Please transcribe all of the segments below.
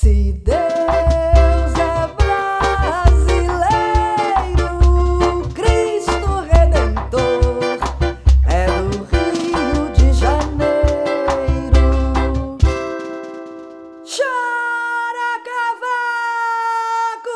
Se Deus é brasileiro, Cristo Redentor é do Rio de Janeiro. Chora, cavaco!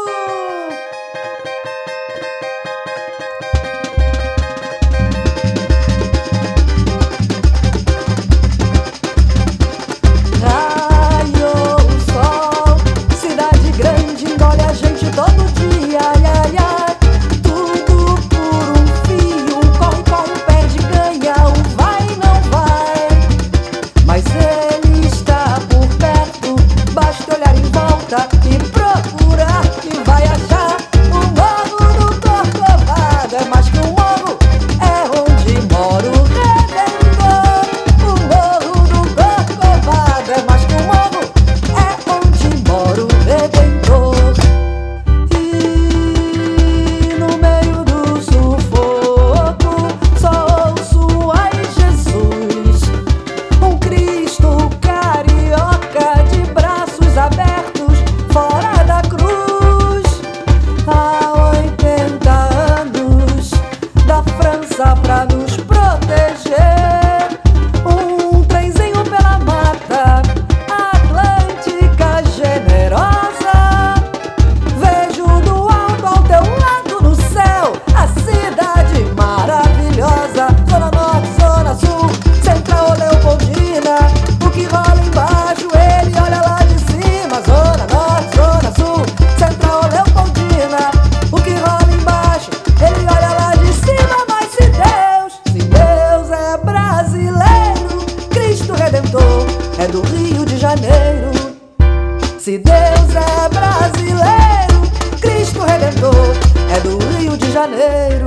E procurar que vai achar o morro do Corcovado. É mais que um morro, é onde mora o Redentor. O morro do Corcovado é mais que um morro, é onde mora o Redentor. E no meio do sufoco só ouço, ai Jesus, um Cristo carioca de braços abertos fora da cruz. Há 80 anos da França pra nos proteger, um trenzinho pela mata atlântica generosa. Vejo do alto ao teu lado no céu a cidade maravilhosa. Zona Norte, Zona Sul, Central ou Leopoldina, o que rola embaixo ele olha lá de cima. Zona Norte, Zona Sul, Central ou Leopoldina, o que rola embaixo ele olha lá de cima. Mas se Deus é brasileiro, Cristo Redentor é do Rio de Janeiro. Se Deus é brasileiro, Cristo Redentor é do Rio de Janeiro.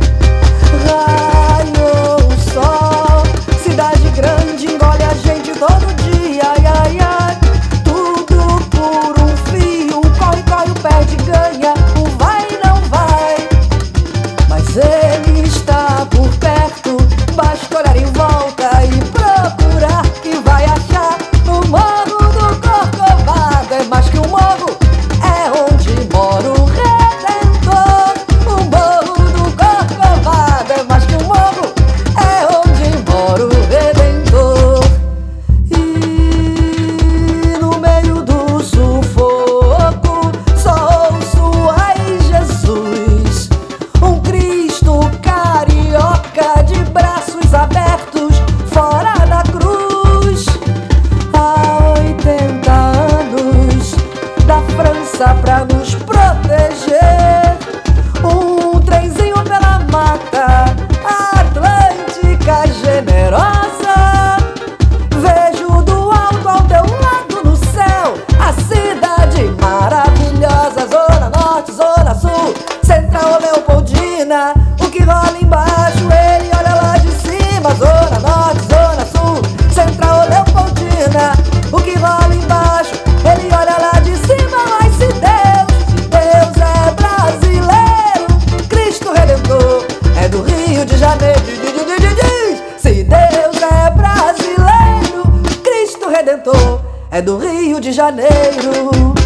Raiou o sol, cidade grande engole a gente todo dia. Ai, ai, ai, tudo por um fio, corre, corre, perde, ganha, o vai não vai. Mas ele está por perto, basta olhar em volta e procurar que vai achar o morro do Corcovado. É mais que um morro, é onde mora o Redentor. O morro do Corcovado é mais que um morro, é onde mora o Redentor. E no meio do sufoco só ouço, ai Jesus, um Cristo carioca de braços abertos fora da cruz. Há 80 anos da França pra nos proteger, um trenzinho pela mata atlântica generosa. Vejo do alto ao teu lado no céu a cidade maravilhosa. Zona Norte, Zona Sul, Central ou Leopoldina, o que rola embaixo ele olha lá de cima. Zona Norte, Zona Sul, Central ou Leopoldina, o que rola embaixo ele olha lá de cima. Mas se Deus é brasileiro, Cristo Redentor é do Rio de Janeiro. Se Deus é brasileiro, Cristo Redentor é do Rio de Janeiro.